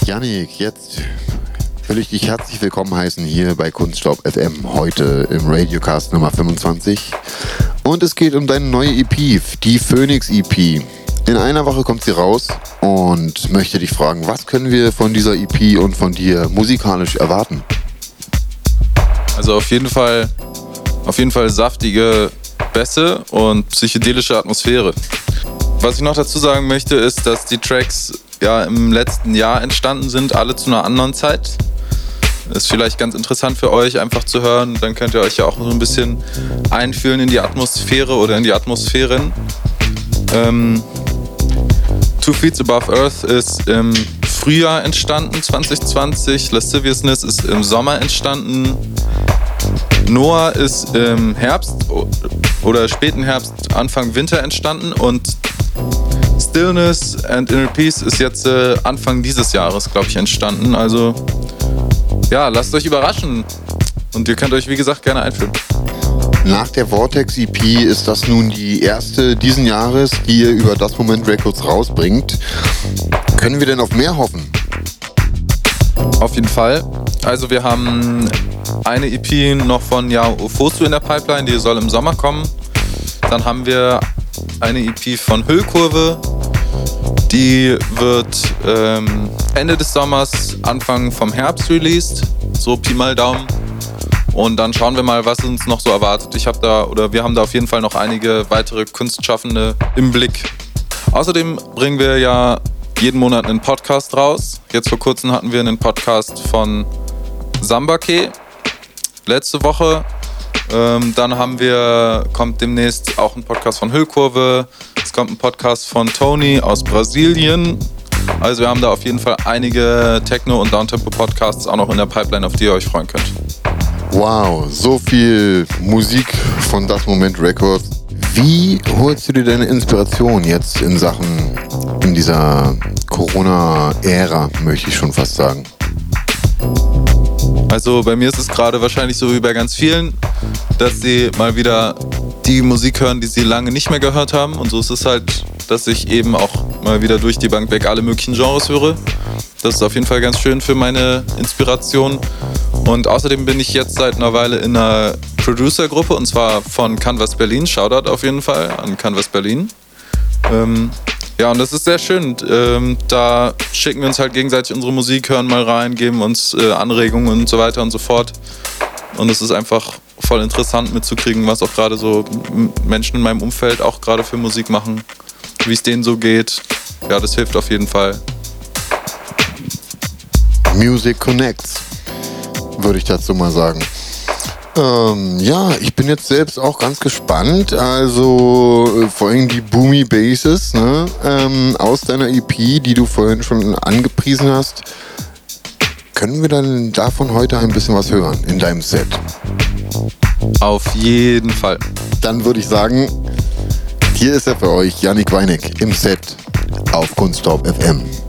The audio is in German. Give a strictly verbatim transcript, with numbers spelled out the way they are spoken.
Yannick, jetzt will ich dich herzlich willkommen heißen hier bei Kunststaub F M, heute im Radiocast Nummer fünfundzwanzig. Und es geht um deine neue E P, die Phoenix E P. In einer Woche kommt sie raus und möchte dich fragen, was können wir von dieser E P und von dir musikalisch erwarten? Also auf jeden Fall, auf jeden Fall saftige Bässe und psychedelische Atmosphäre. Was ich noch dazu sagen möchte, ist, dass die Tracks ja im letzten Jahr entstanden sind, alle zu einer anderen Zeit. Ist vielleicht ganz interessant für euch einfach zu hören. Dann könnt ihr euch ja auch so ein bisschen einfühlen in die Atmosphäre oder in die Atmosphären. Ähm, Two Feet Above Earth ist im Frühjahr entstanden, zwanzig zwanzig. Lasciviousness ist im Sommer entstanden. Noah ist im Herbst oder späten Herbst, Anfang Winter entstanden. Und Stillness and Inner Peace ist jetzt äh, Anfang dieses Jahres, glaube ich, entstanden. Also ja, lasst euch überraschen. Und ihr könnt euch, wie gesagt, gerne einfühlen. Nach der Vortex E P ist das nun die erste diesen Jahres, die ihr über Das Moment Records rausbringt. Können wir denn auf mehr hoffen? Auf jeden Fall. Also wir haben eine E P noch von Yao Ofosu in der Pipeline, die soll im Sommer kommen. Dann haben wir eine E P von Hüllkurve, die wird ähm, Ende des Sommers, Anfang vom Herbst released, so Pi mal Daumen. Und dann schauen wir mal, was uns noch so erwartet. Ich habe da, oder wir haben da auf jeden Fall noch einige weitere Kunstschaffende im Blick. Außerdem bringen wir ja jeden Monat einen Podcast raus. Jetzt vor kurzem hatten wir einen Podcast von Sambake, letzte Woche. Ähm, dann haben wir, kommt demnächst auch ein Podcast von Hüllkurve. Es kommt ein Podcast von Tony aus Brasilien. Also wir haben da auf jeden Fall einige Techno- und Downtempo-Podcasts auch noch in der Pipeline, auf die ihr euch freuen könnt. Wow, so viel Musik von Das Moment Records. Wie holst du dir deine Inspiration jetzt in Sachen, in dieser Corona-Ära, möchte ich schon fast sagen? Also bei mir ist es gerade wahrscheinlich so wie bei ganz vielen, dass sie mal wieder die Musik hören, die sie lange nicht mehr gehört haben. Und so ist es halt, dass ich eben auch mal wieder durch die Bank weg alle möglichen Genres höre. Das ist auf jeden Fall ganz schön für meine Inspiration. Und außerdem bin ich jetzt seit einer Weile in einer Producer-Gruppe, und zwar von Canvas Berlin. Shoutout auf jeden Fall an Canvas Berlin. Ähm, ja, und das ist sehr schön. Ähm, da schicken wir uns halt gegenseitig unsere Musik, hören mal rein, geben uns äh, Anregungen und so weiter und so fort. Und es ist einfach voll interessant mitzukriegen, was auch gerade so Menschen in meinem Umfeld auch gerade für Musik machen, wie es denen so geht. Ja, das hilft auf jeden Fall. Music Connects, würde ich dazu mal sagen. Ähm, ja, ich bin jetzt selbst auch ganz gespannt. Also äh, vor allem die Boomy Basses, ne, ähm, aus deiner E P, die du vorhin schon angepriesen hast. Können wir dann davon heute ein bisschen was hören in deinem Set? Auf jeden Fall. Dann würde ich sagen, hier ist er für euch, Yannick Weineck, im Set auf Kunststaub F M.